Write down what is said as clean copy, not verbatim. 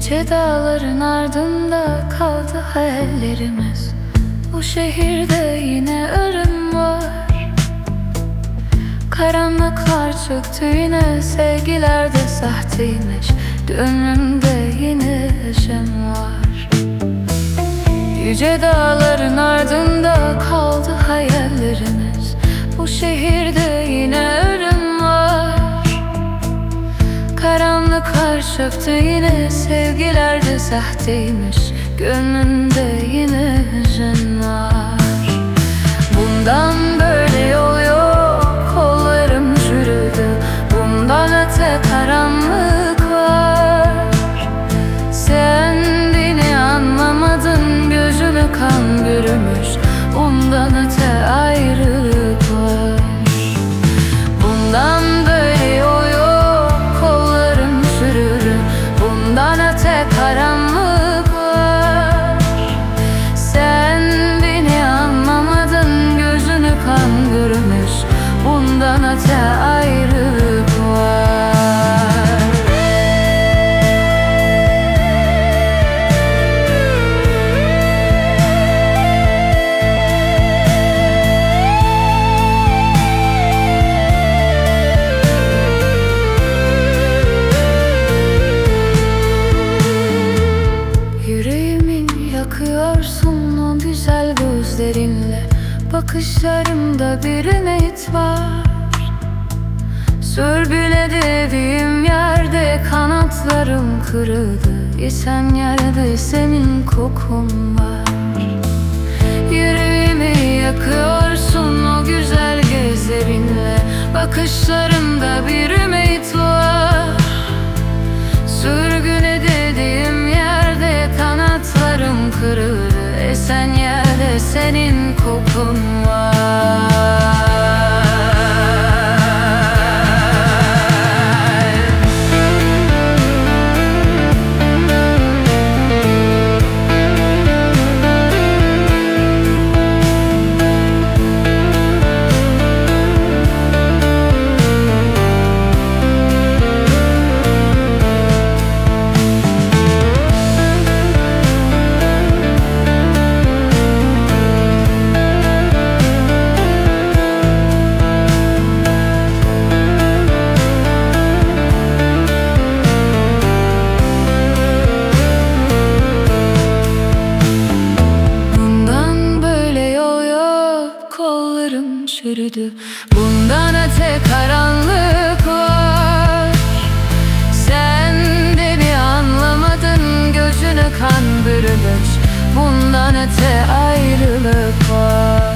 Yüce dağların ardında kaldı hayallerimiz. Bu şehirde yine ölüm var. Karanlıklar çöktü yine, sevgiler de sahteymiş. Gönlümde yine neşem var. Yüce dağların ardında kaldı hayallerimiz. Bu şehirde yine ölüm var. Karanlıklar çöktü yine, sevgiler de sahteymiş. Gönlümde yine hüzün var. Bundan böyle yol yok, kollarım çürüdü. Bundan öte karanlık var. Sen beni anlamadın, gözünü kan bürümüş. Bundan öte ayrılık var. Bundan böyle yol yok, kollarım çürüdü. Bundan öte karanlık var. Sen beni anlamadın, gözünü kan bürümüş. Bundan öte ayrılık var. Yakıyorsun o güzel gözlerinle. Bakışlarımda bir ümit var. Sürgülediğim yerde kanatlarım kırıldı. Esen yerde senin kokun var. Yüreğimi yakıyorsun o güzel gözlerinle. Bakışlarımda bir ümit var. Sürgülediğim yerde kanatlarım kırıldı. Esen yerde senin kokun var. Çürüdü. Bundan öte karanlık var. Sen beni anlamadın, gözünü kan bürümüş. Bundan öte ayrılık var.